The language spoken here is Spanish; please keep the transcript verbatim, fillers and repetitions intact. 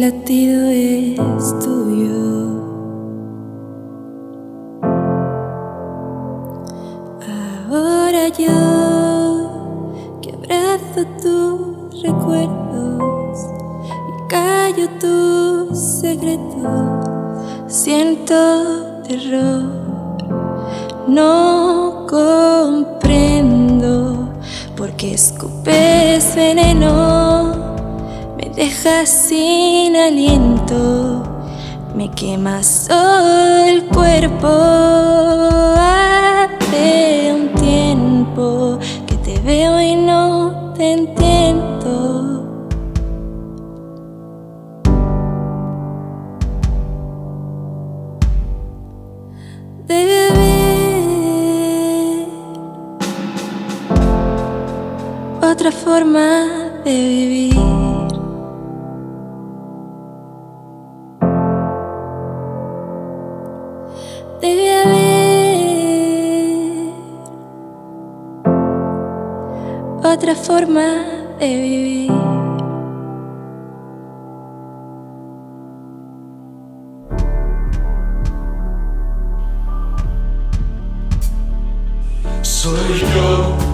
latido es tuyo. Ahora yo que abrazo tus recuerdos y callo tus secretos, siento terror. No comprendo por qué escupes veneno, me dejas sin aliento, me quemas todo el cuerpo. Hace un tiempo que te veo y no te entiendo. Debe haber otra forma de vivir. Debe haber otra forma de vivir. Soy yo